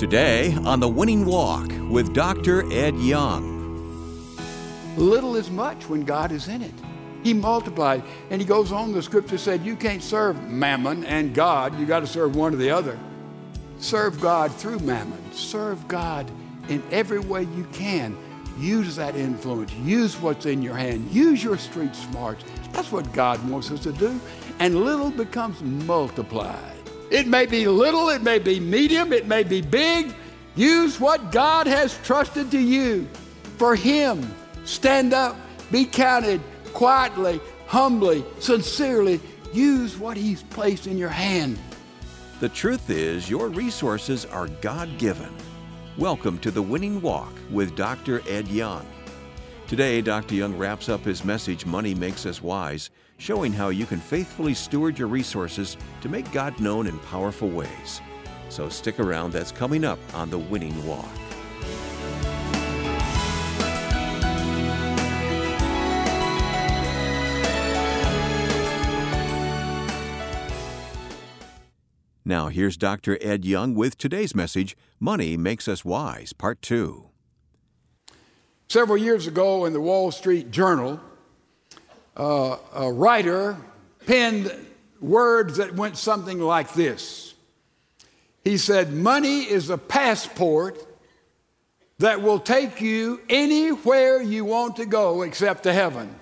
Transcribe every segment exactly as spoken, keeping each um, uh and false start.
Today on The Winning Walk with Doctor Ed Young. Little is much when God is in it. He multiplied. And he goes on, the scripture said, you can't serve mammon and God. You got to serve one or the other. Serve God through mammon. Serve God in every way you can. Use that influence. Use what's in your hand. Use your street smarts. That's what God wants us to do. And little becomes multiplied. It may be little, it may be medium, it may be big. Use what God has trusted to you for Him. Stand up, be counted quietly, humbly, sincerely. Use what He's placed in your hand. The truth is, your resources are God-given. Welcome to The Winning Walk with Doctor Ed Young. Today, Doctor Young wraps up his message, Money Makes Us Wise, showing how you can faithfully steward your resources to make God known in powerful ways. So stick around, that's coming up on The Winning Walk. Now here's Doctor Ed Young with today's message, Money Makes Us Wise, Part two. Several years ago in the Wall Street Journal, uh, a writer penned words that went something like this. He said, money is a passport that will take you anywhere you want to go except to heaven.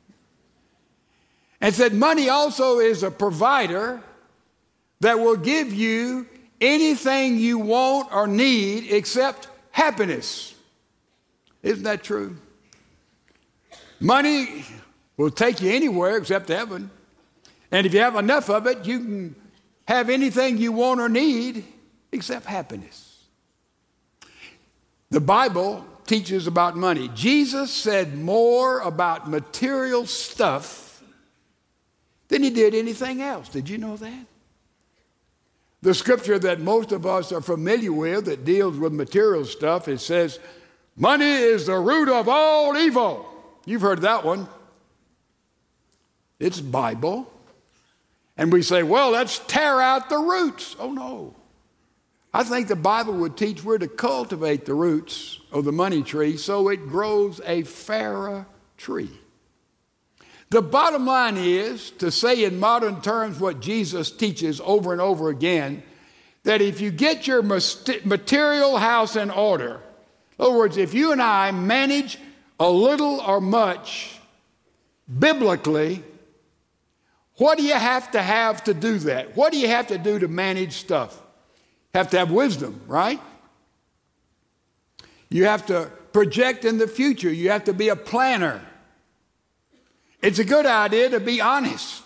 And said, money also is a provider that will give you anything you want or need except happiness. Isn't that true? Money will take you anywhere except heaven. And if you have enough of it, you can have anything you want or need except happiness. The Bible teaches about money. Jesus said more about material stuff than he did anything else. Did you know that? The scripture that most of us are familiar with that deals with material stuff, it says, money is the root of all evil. You've heard that one. It's Bible. And we say, well, let's tear out the roots. Oh, no. I think the Bible would teach we're to cultivate the roots of the money tree so it grows a fairer tree. The bottom line is, to say in modern terms what Jesus teaches over and over again, that if you get your material house in order, in other words, if you and I manage a little or much biblically, what do you have to have to do that? What do you have to do to manage stuff? You have to have wisdom, right? You have to project in the future. You have to be a planner. It's a good idea to be honest.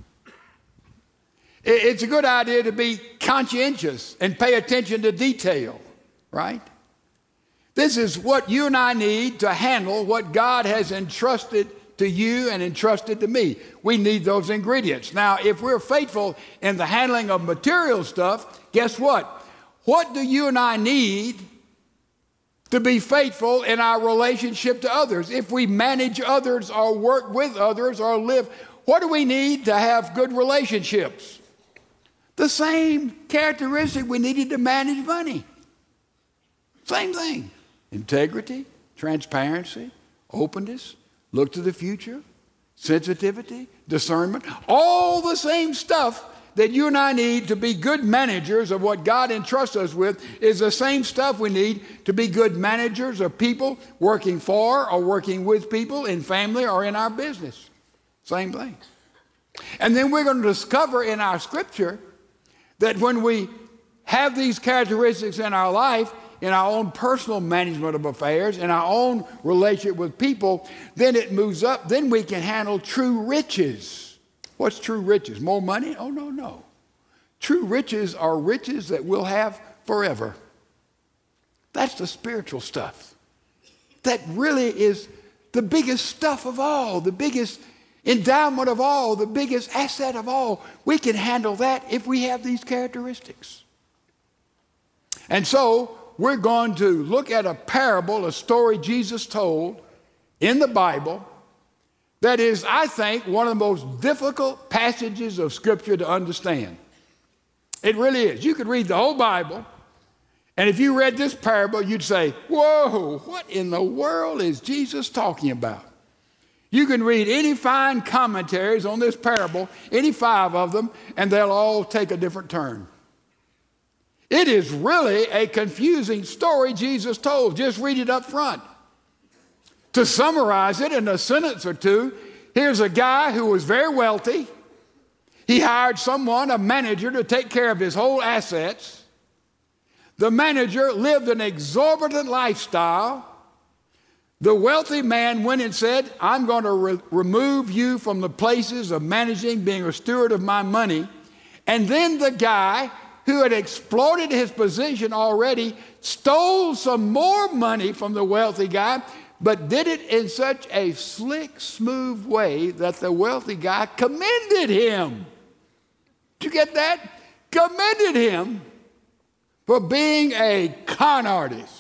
It's a good idea to be conscientious and pay attention to detail, right? This is what you and I need to handle what God has entrusted to you and entrusted to me. We need those ingredients. Now, if we're faithful in the handling of material stuff, guess what? What do you and I need to be faithful in our relationship to others? If we manage others or work with others or live, what do we need to have good relationships? The same characteristic we needed to manage money. Same thing. Integrity, transparency, openness, look to the future, sensitivity, discernment, all the same stuff that you and I need to be good managers of what God entrusts us with is the same stuff we need to be good managers of people working for or working with people in family or in our business. Same thing. And then we're going to discover in our scripture that when we have these characteristics in our life, in our own personal management of affairs, in our own relationship with people, then it moves up. Then we can handle true riches. What's true riches? More money? Oh, no, no. True riches are riches that we'll have forever. That's the spiritual stuff. That really is the biggest stuff of all, the biggest endowment of all, the biggest asset of all. We can handle that if we have these characteristics. And so we're going to look at a parable, a story Jesus told in the Bible that is, I think, one of the most difficult passages of Scripture to understand. It really is. You could read the whole Bible And if you read this parable, you'd say, whoa, what in the world is Jesus talking about? You can read any fine commentaries on this parable, any five of them, and they'll all take a different turn. It is really a confusing story Jesus told. Just read it up front. To summarize it in a sentence or two, here's a guy who was very wealthy. He hired someone, a manager, to take care of his whole assets. The manager lived an exorbitant lifestyle. The wealthy man went and said, I'm going to re- remove you from the places of managing, being a steward of my money. And then the guy who had exploited his position already stole some more money from the wealthy guy, but did it in such a slick, smooth way that the wealthy guy commended him. Did you get that? Commended him for being a con artist.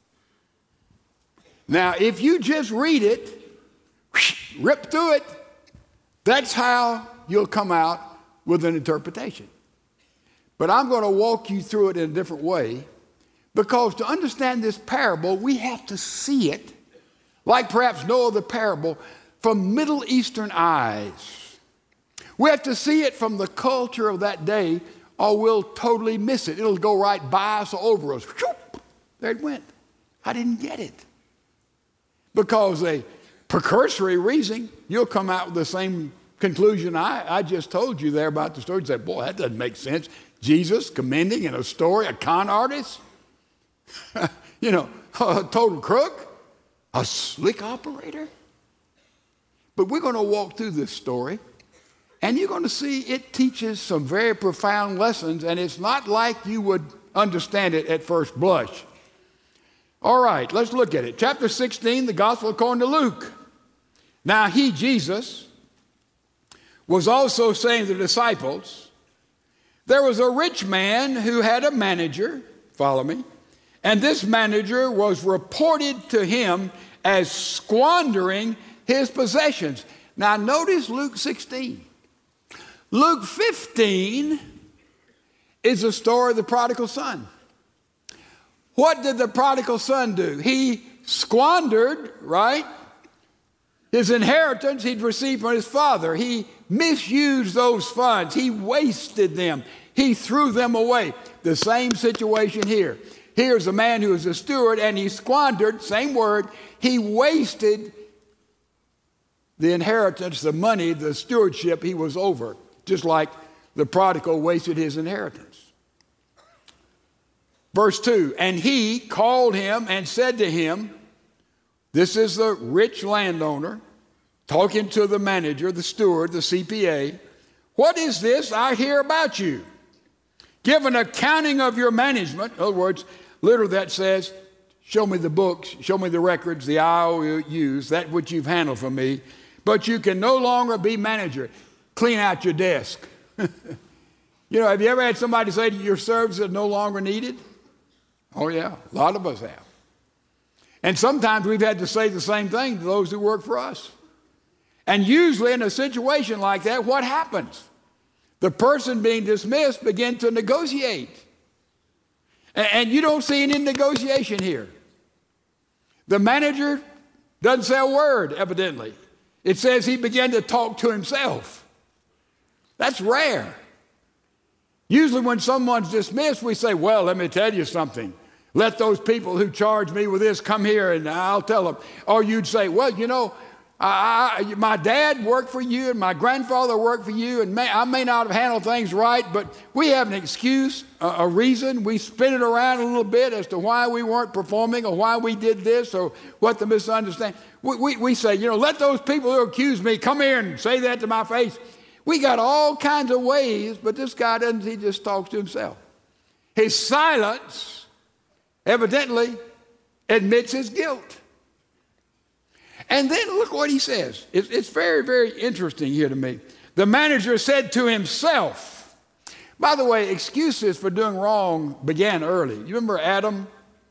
Now, if you just read it, rip through it, that's how you'll come out with an interpretation. But I'm going to walk you through it in a different way, because to understand this parable, we have to see it, like perhaps no other parable, from Middle Eastern eyes. We have to see it from the culture of that day, or we'll totally miss it. It'll go right by us or over us. There it went. I didn't get it. Because a precursory reason, you'll come out with the same conclusion I, I just told you there about the story. You say, boy, that doesn't make sense. Jesus commending in a story a con artist, you know, a total crook, a slick operator. But we're going to walk through this story, and you're going to see it teaches some very profound lessons, and it's not like you would understand it at first blush. All right, let's look at it. Chapter sixteen, the Gospel according to Luke. Now he, Jesus, was also saying to the disciples, there was a rich man who had a manager, follow me, and this manager was reported to him as squandering his possessions. Now notice Luke sixteen. Luke fifteen is the story of the prodigal son. What did the prodigal son do? He squandered, right, his inheritance he'd received from his father. He misused those funds. He wasted them. He threw them away. The same situation here. Here's a man who is a steward, and he squandered, same word, he wasted the inheritance, the money, the stewardship he was over, just like the prodigal wasted his inheritance. Verse two, and he called him and said to him, this is the rich landowner talking to the manager, the steward, the C P A. What is this I hear about you? Give an accounting of your management. In other words, literally that says, show me the books, show me the records, the I O Us, that which you've handled for me. But you can no longer be manager. Clean out your desk. You know, have you ever had somebody say to you, your services are no longer needed? Oh, yeah, a lot of us have. And sometimes we've had to say the same thing to those who work for us. And usually in a situation like that, what happens? The person being dismissed begins to negotiate. And you don't see any negotiation here. The manager doesn't say a word, evidently. It says he began to talk to himself. That's rare. Usually when someone's dismissed, we say, well, let me tell you something. Let those people who charge me with this come here and I'll tell them. Or you'd say, well, you know, I, I, my dad worked for you and my grandfather worked for you, and may, I may not have handled things right, but we have an excuse, a, a reason. We spin it around a little bit as to why we weren't performing or why we did this or what the misunderstanding. We, we, we say, you know, let those people who accuse me come here and say that to my face. We got all kinds of ways, but this guy doesn't, he just talks to himself. His silence evidently admits his guilt. And then look what he says. It's, it's very, very interesting here to me. The manager said to himself, by the way, excuses for doing wrong began early. You remember Adam?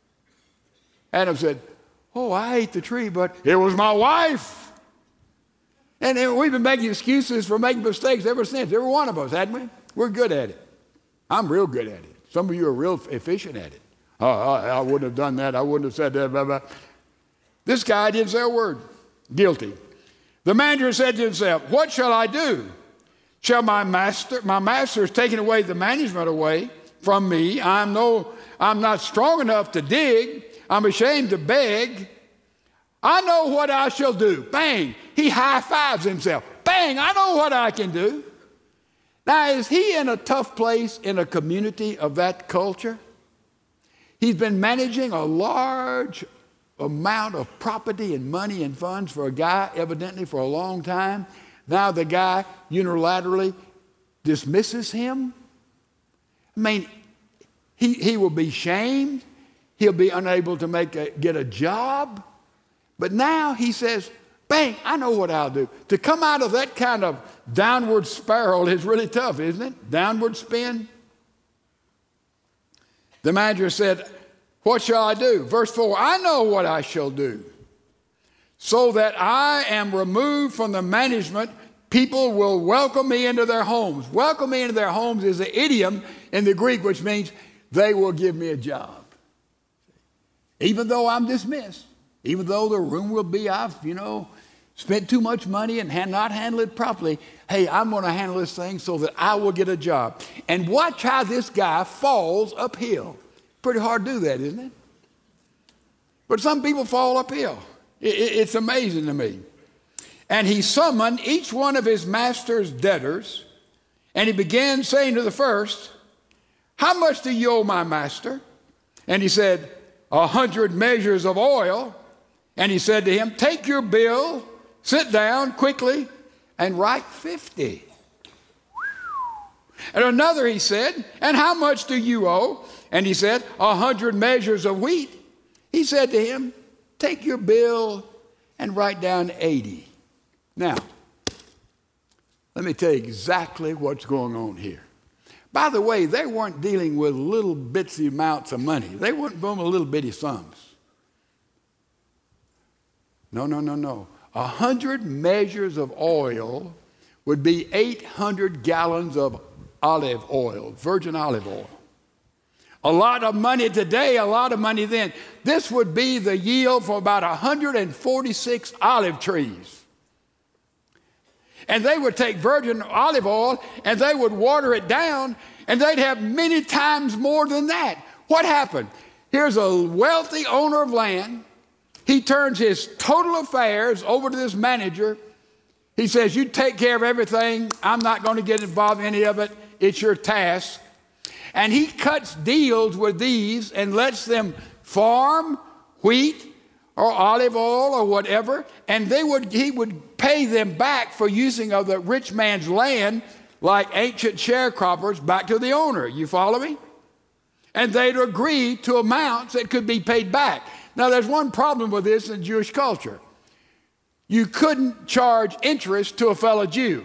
Adam said, oh, I ate the tree, but it was my wife. And, and we've been making excuses for making mistakes ever since, every one of us, hadn't we? We're good at it. I'm real good at it. Some of you are real efficient at it. Oh, I, I wouldn't have done that. I wouldn't have said that. Blah, blah. This guy didn't say a word. Guilty. The manager said to himself, what shall I do? Shall my master, my master is taking away the management away from me. I'm no, I'm not strong enough to dig. I'm ashamed to beg. I know what I shall do. Bang. He high-fives himself. Bang. I know what I can do. Now, is he in a tough place in a community of that culture? He's been managing a large amount of property and money and funds for a guy, evidently for a long time. Now the guy unilaterally dismisses him. I mean, he, he will be shamed. He'll be unable to make a, get a job. But now he says, bang, I know what I'll do. To come out of that kind of downward spiral is really tough, isn't it? Downward spin. The manager said, what shall I do? Verse four, I know what I shall do. So that I am removed from the management, people will welcome me into their homes. Welcome me into their homes is an idiom in the Greek, which means they will give me a job. Even though I'm dismissed, even though the room will be, I've, you know, spent too much money and not handled it properly, hey, I'm going to handle this thing so that I will get a job. And watch how this guy falls uphill. Pretty hard to do that, isn't it? But some people fall uphill. It's amazing to me. And he summoned each one of his master's debtors, and he began saying to the first, how much do you owe my master? And he said, a hundred measures of oil. And he said to him, take your bill, sit down quickly, and write fifty. And another he said, and how much do you owe? And he said, a hundred measures of wheat. He said to him, take your bill and write down eighty. Now, let me tell you exactly what's going on here. By the way, they weren't dealing with little bitsy amounts of money. They weren't doing little bitty sums. No, no, no, no. A hundred measures of oil would be eight hundred gallons of olive oil, virgin olive oil. A lot of money today, a lot of money then. This would be the yield for about one hundred forty-six olive trees. And they would take virgin olive oil and they would water it down, and they'd have many times more than that. What happened? Here's a wealthy owner of land. He turns his total affairs over to this manager. He says, you take care of everything. I'm not going to get involved in any of it. It's your task. And he cuts deals with these and lets them farm wheat or olive oil or whatever, and they would, he would pay them back for using of the rich man's land like ancient sharecroppers back to the owner. You follow me? And they'd agree to amounts that could be paid back. Now, there's one problem with this in Jewish culture. You couldn't charge interest to a fellow Jew.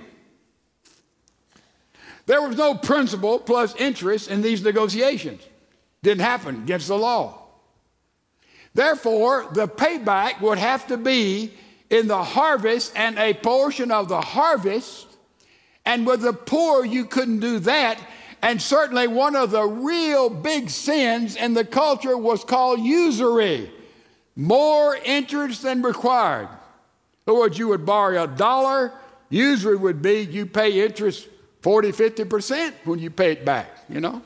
There was no principal plus interest in these negotiations. Didn't happen against the law. Therefore, the payback would have to be in the harvest and a portion of the harvest. And with the poor, you couldn't do that. And certainly one of the real big sins in the culture was called usury. More interest than required. In other words, you would borrow a dollar. Usury would be you pay interest forty, fifty percent when you pay it back, you know.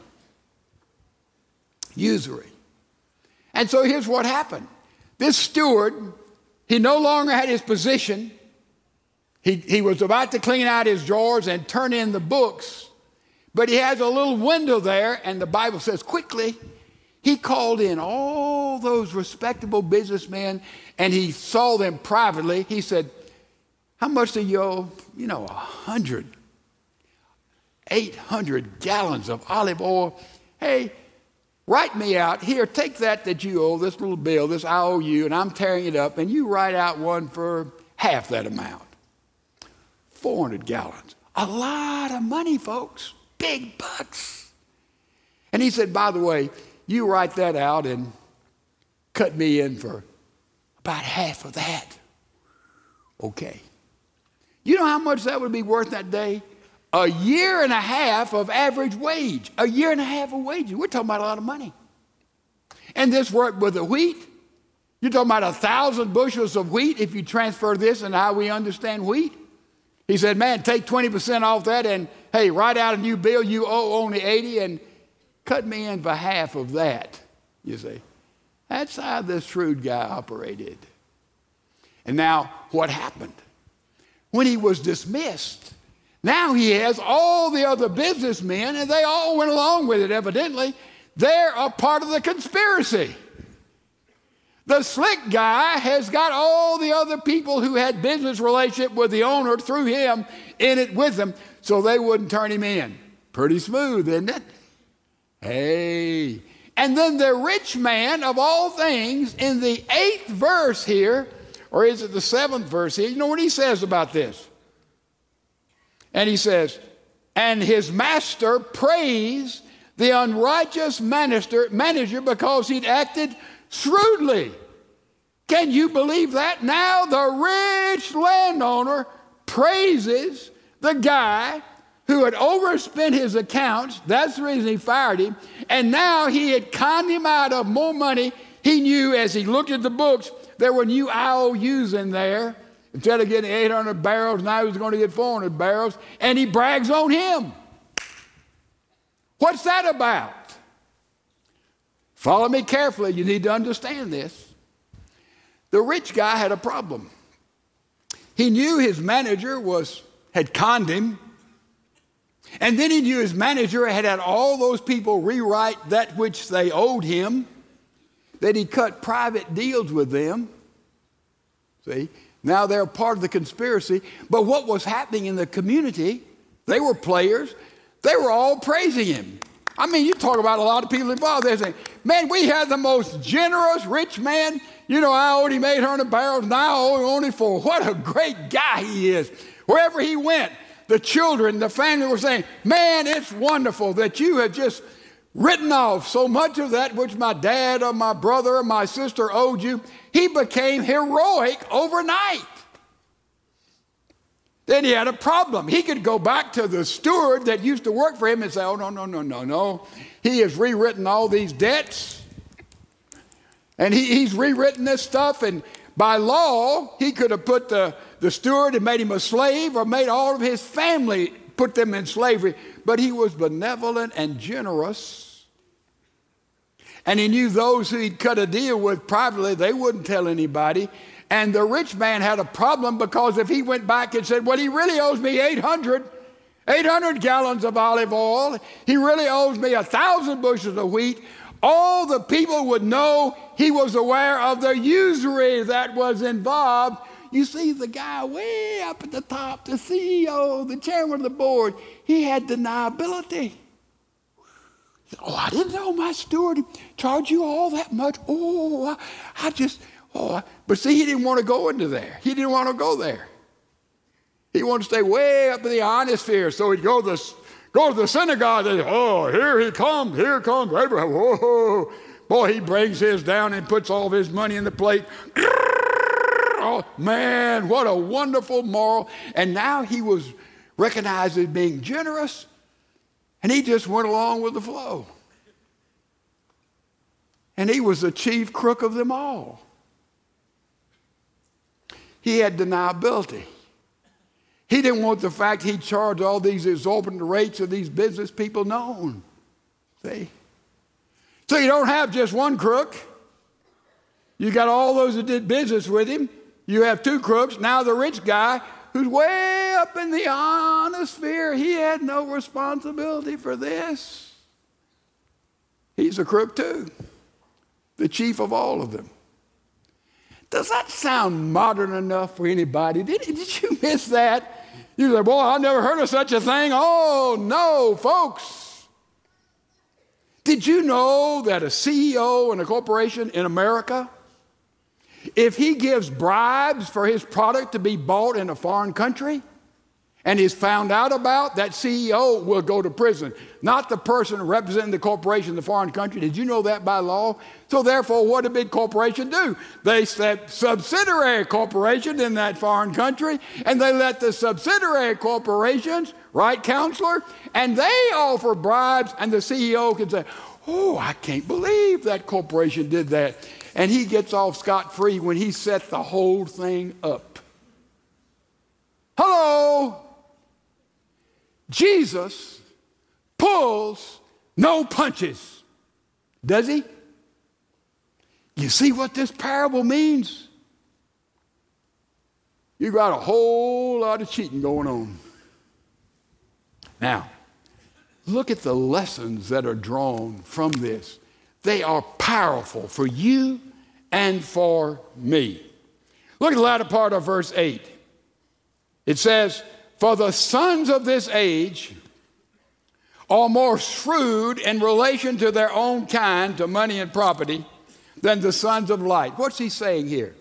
Usury. And so here's what happened. This steward, he no longer had his position. He, he was about to clean out his drawers and turn in the books. But he has a little window there, and the Bible says quickly, he called in all those respectable businessmen, and he saw them privately. He said, how much do you owe? You know, a hundred, eight hundred gallons of olive oil. Hey, write me out. Here, take that that you owe, this little bill, this I owe you, and I'm tearing it up, and you write out one for half that amount. four hundred gallons. A lot of money, folks. Big bucks. And he said, by the way, you write that out and cut me in for about half of that. Okay. You know how much that would be worth that day? A year and a half of average wage. A year and a half of wages. We're talking about a lot of money. And this worked with the wheat. You're talking about a thousand bushels of wheat if you transfer this and how we understand wheat. He said, man, take twenty percent off that and, hey, write out a new bill. You owe only eighty and cut me in for half of that, you see. That's how this shrewd guy operated. And now what happened? When he was dismissed, now he has all the other businessmen, and they all went along with it, evidently. They're a part of the conspiracy. The slick guy has got all the other people who had business relationship with the owner through him in it with them, so they wouldn't turn him in. Pretty smooth, isn't it? Hey. And then the rich man of all things in the eighth verse here, or is it the seventh verse here? You know what he says about this? And he says, and his master praised the unrighteous manager, manager because he'd acted shrewdly. Can you believe that? Now the rich landowner praises the guy who had overspent his accounts. That's the reason he fired him. And now he had conned him out of more money. He knew as he looked at the books, there were new I O Us in there. Instead of getting eight hundred barrels, now he was going to get four hundred barrels. And he brags on him. What's that about? Follow me carefully. You need to understand this. The rich guy had a problem. He knew his manager was had conned him. And then he knew his manager had had all those people rewrite that which they owed him, that he cut private deals with them. See? Now they're part of the conspiracy. But what was happening in the community, they were players. They were all praising him. I mean, you talk about a lot of people involved. They're saying, man, we had the most generous rich man. You know, I owed him eight hundred barrels, now I owe him only four. What a great guy he is. Wherever he went, the children, the family were saying, man, it's wonderful that you have just written off so much of that which my dad or my brother or my sister owed you. He became heroic overnight. Then he had a problem. He could go back to the steward that used to work for him and say, oh, no, no, no, no, no. He has rewritten all these debts. And he, he's rewritten this stuff. And by law, he could have put the, the steward and made him a slave or made all of his family, put them in slavery. But he was benevolent and generous. And he knew those who he'd cut a deal with privately, they wouldn't tell anybody. And the rich man had a problem because if he went back and said, well, he really owes me eight hundred, eight hundred gallons of olive oil. He really owes me a thousand bushels of wheat. All the people would know he was aware of the usury that was involved. You see, the guy way up at the top, the C E O, the chairman of the board, he had deniability. Oh, I didn't know my steward charged you all that much. Oh, I, I just... Oh, but see, he didn't want to go into there. He didn't want to go there. He wanted to stay way up in the ionosphere. So he'd go to the, go to the synagogue and say, oh, here he comes, here comes Abraham. Whoa. Boy, he brings his down and puts all of his money in the plate. Oh, man, what a wonderful moral. And now he was recognized as being generous, and he just went along with the flow. And he was the chief crook of them all. He had deniability. He didn't want the fact he charged all these exorbitant rates of these business people known. See? So you don't have just one crook. You got all those that did business with him. You have two crooks. Now the rich guy who's way up in the ionosphere, he had no responsibility for this. He's a crook too. The chief of all of them. Does that sound modern enough for anybody? Did, did you miss that? You say, boy, I never heard of such a thing. Oh, no, folks. Did you know that a C E O in a corporation in America, if he gives bribes for his product to be bought in a foreign country, and is found out about, that C E O will go to prison. Not the person representing the corporation in the foreign country. Did you know that by law? So therefore, what did a big corporation do? They set subsidiary corporations in that foreign country, and they let the subsidiary corporations, right, counselor, and they offer bribes, and the C E O can say, oh, I can't believe that corporation did that. And he gets off scot-free when he set the whole thing up. Hello? Jesus pulls no punches. Does he? You see what this parable means? You got a whole lot of cheating going on. Now, look at the lessons that are drawn from this. They are powerful for you and for me. Look at the latter part of verse eight. It says, for the sons of this age are more shrewd in relation to their own kind, to money and property, than the sons of light. What's he saying here?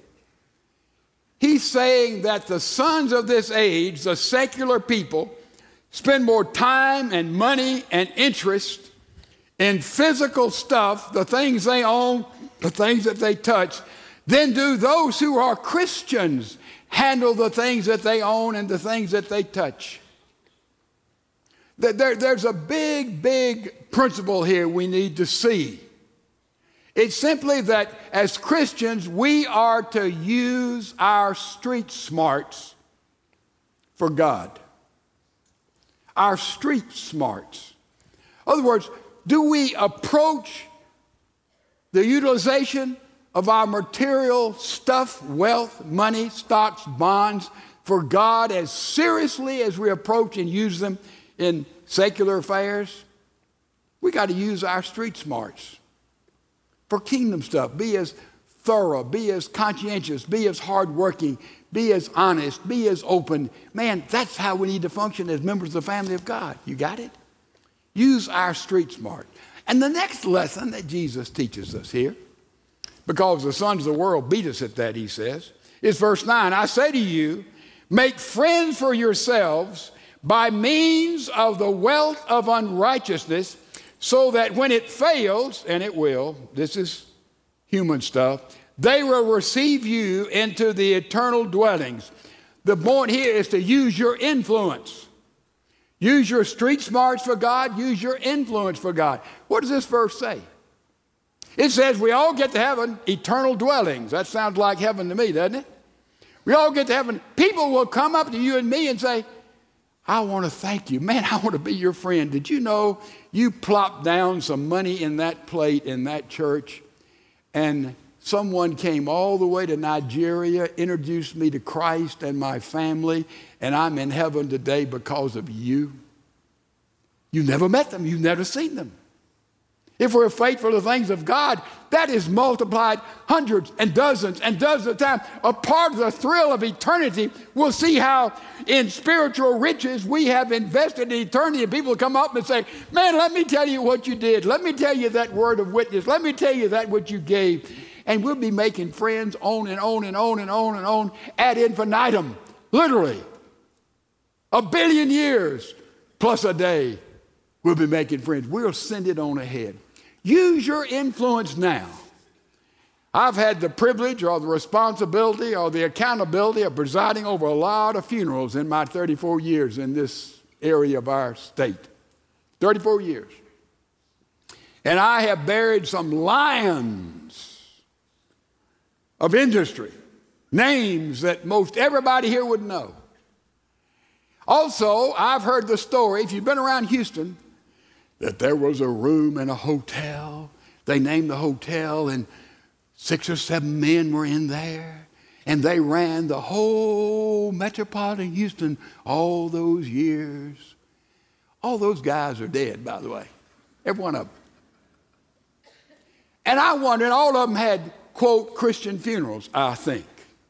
He's saying that the sons of this age, the secular people, spend more time and money and interest in physical stuff, the things they own, the things that they touch, than do those who are Christians handle the things that they own and the things that they touch. There, there's a big, big principle here we need to see. It's simply that as Christians, we are to use our street smarts for God. Our street smarts. In other words, do we approach the utilization of our material stuff, wealth, money, stocks, bonds, for God as seriously as we approach and use them in secular affairs? We got to use our street smarts for kingdom stuff. Be as thorough, be as conscientious, be as hardworking, be as honest, be as open. Man, that's how we need to function as members of the family of God. You got it? Use our street smart. And the next lesson that Jesus teaches us here, because the sons of the world beat us at that, he says, is verse nine. I say to you, make friends for yourselves by means of the wealth of unrighteousness, so that when it fails, and it will, this is human stuff, they will receive you into the eternal dwellings. The point here is to use your influence. Use your street smarts for God. Use your influence for God. What does this verse say? It says we all get to heaven, eternal dwellings. That sounds like heaven to me, doesn't it? We all get to heaven. People will come up to you and me and say, I want to thank you. Man, I want to be your friend. Did you know you plopped down some money in that plate in that church, and someone came all the way to Nigeria, introduced me to Christ and my family, and I'm in heaven today because of you? You never met them. You've never seen them. If we're faithful to things of God, that is multiplied hundreds and dozens and dozens of times. A part of the thrill of eternity, we'll see how in spiritual riches we have invested in eternity. And people come up and say, man, let me tell you what you did. Let me tell you that word of witness. Let me tell you that what you gave. And we'll be making friends on and on and on and on and on ad infinitum, literally. A billion years plus a day, we'll be making friends. We'll send it on ahead. Use your influence now. I've had the privilege or the responsibility or the accountability of presiding over a lot of funerals in my thirty-four years in this area of our state. thirty-four years. And I have buried some lions of industry, names that most everybody here would know. Also, I've heard the story, if you've been around Houston, that there was a room in a hotel. They named the hotel, and six or seven men were in there, and they ran the whole metropolitan Houston all those years. All those guys are dead, by the way, every one of them. And I wondered, all of them had, quote, Christian funerals, I think.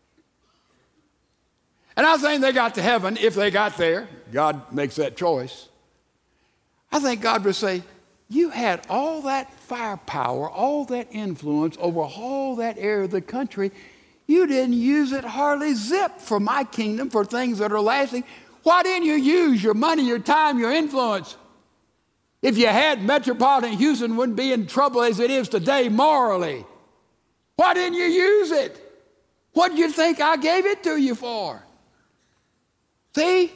And I think they got to heaven, if they got there. God makes that choice. I think God would say, you had all that firepower, all that influence over all that area of the country. You didn't use it hardly zip for my kingdom, for things that are lasting. Why didn't you use your money, your time, your influence? If you had, metropolitan Houston wouldn't be in trouble as it is today morally. Why didn't you use it? What did you think I gave it to you for? See?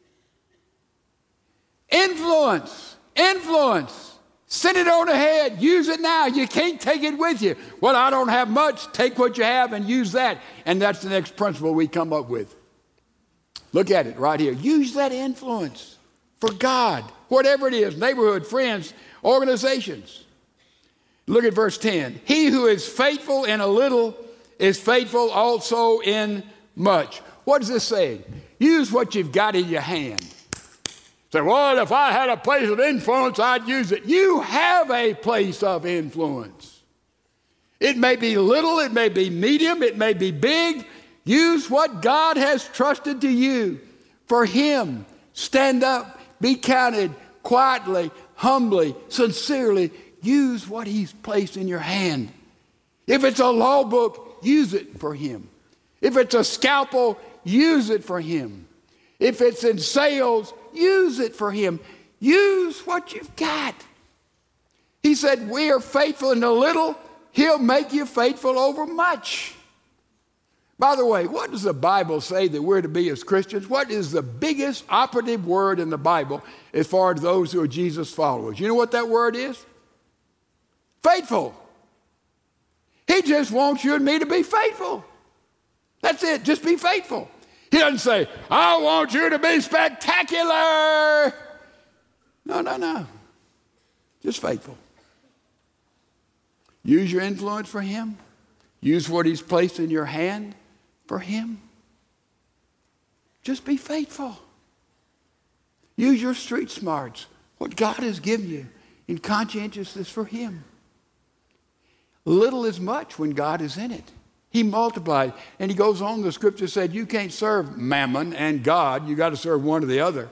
Influence, influence. Send it on ahead. Use it now. You can't take it with you. Well, I don't have much. Take what you have and use that. And that's the next principle we come up with. Look at it right here. Use that influence for God. Whatever it is, neighborhood, friends, organizations. Look at verse ten. He who is faithful in a little is faithful also in much. What is this saying? Use what you've got in your hand. Say, well, if I had a place of influence, I'd use it. You have a place of influence. It may be little, it may be medium, it may be big. Use what God has trusted to you for Him. Stand up, be counted quietly, humbly, sincerely. Use what He's placed in your hand. If it's a law book, use it for Him. If it's a scalpel, use it for Him. If it's in sales, use it for Him. Use what you've got. He said, we are faithful in a little, He'll make you faithful over much. By the way, what does the Bible say that we're to be as Christians? What is the biggest operative word in the Bible as far as those who are Jesus followers? You know what that word is? Faithful. He just wants you and me to be faithful. That's it. Just be faithful. He doesn't say, I want you to be spectacular. No, no, no. Just faithful. Use your influence for Him. Use what He's placed in your hand for Him. Just be faithful. Use your street smarts. What God has given you in conscientiousness for Him. Little is much when God is in it. He multiplied. And he goes on, the scripture said, you can't serve mammon and God. You got to serve one or the other.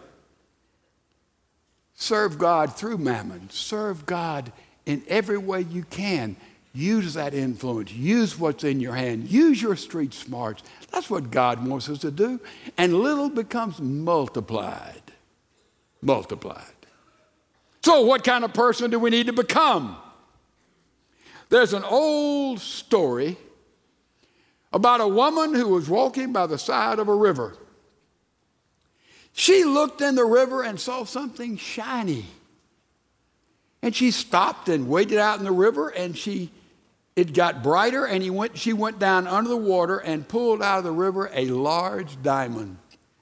Serve God through mammon. Serve God in every way you can. Use that influence. Use what's in your hand. Use your street smarts. That's what God wants us to do. And little becomes multiplied. Multiplied. So what kind of person do we need to become? There's an old story about a woman who was walking by the side of a river. She looked in the river and saw something shiny. And she stopped and waded out in the river, and she, it got brighter, and he went, she went down under the water and pulled out of the river a large diamond.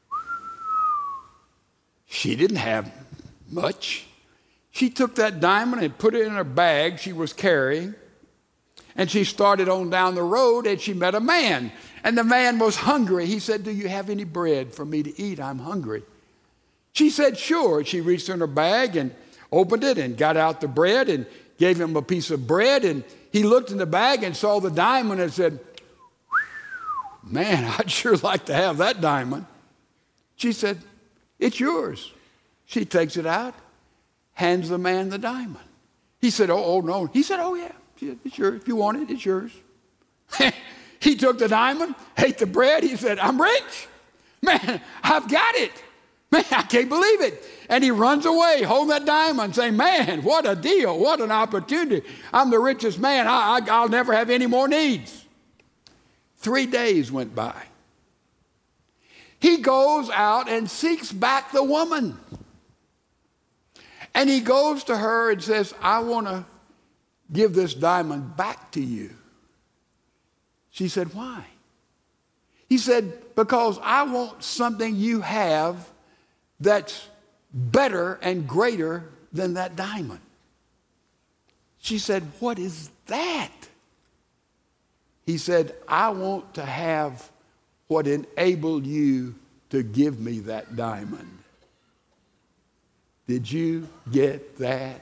She didn't have much. She took that diamond and put it in her bag she was carrying. And she started on down the road, and she met a man. And the man was hungry. He said, do you have any bread for me to eat? I'm hungry. She said, sure. She reached in her bag and opened it and got out the bread and gave him a piece of bread. And he looked in the bag and saw the diamond and said, man, I'd sure like to have that diamond. She said, it's yours. She takes it out, hands the man the diamond. He said, oh, oh no. He said, oh, yeah. It's yours. If you want it, it's yours. He took the diamond, ate the bread. He said, I'm rich. Man, I've got it. Man, I can't believe it. And he runs away, holding that diamond, saying, man, what a deal. What an opportunity. I'm the richest man. I, I, I'll never have any more needs. Three days went by. He goes out and seeks back the woman. And he goes to her and says, I want to give this diamond back to you. She said, why? He said, because I want something you have that's better and greater than that diamond. She said, what is that? He said, I want to have what enabled you to give me that diamond. Did you get that?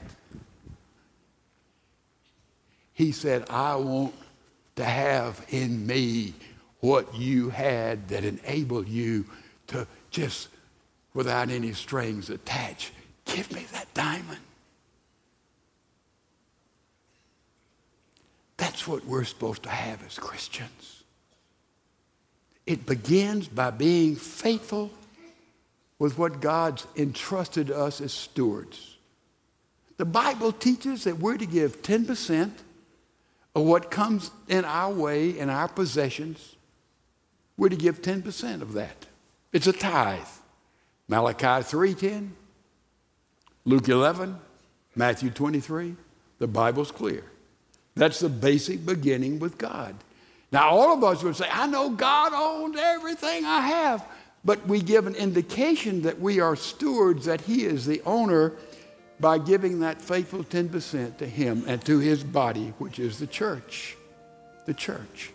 He said, I want to have in me what you had that enabled you to just, without any strings attached, give me that diamond. That's what we're supposed to have as Christians. It begins by being faithful with what God's entrusted us as stewards. The Bible teaches that we're to give ten percent of what comes in our way, in our possessions. We're to give ten percent of that. It's a tithe. Malachi three ten, Luke eleven, Matthew twenty-three. The Bible's clear. That's the basic beginning with God. Now, all of us would say, I know God owns everything I have. But we give an indication that we are stewards, that he is the owner, by giving that faithful ten percent to him and to his body, which is the church. The church.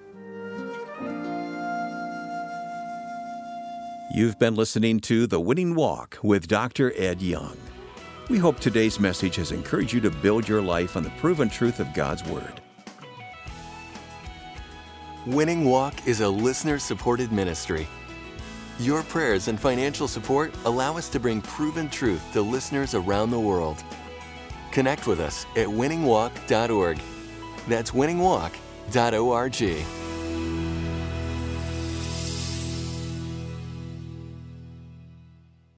You've been listening to The Winning Walk with Doctor Ed Young. We hope today's message has encouraged you to build your life on the proven truth of God's Word. Winning Walk is a listener-supported ministry. Your prayers and financial support allow us to bring proven truth to listeners around the world. Connect with us at winning walk dot org. That's winning walk dot org.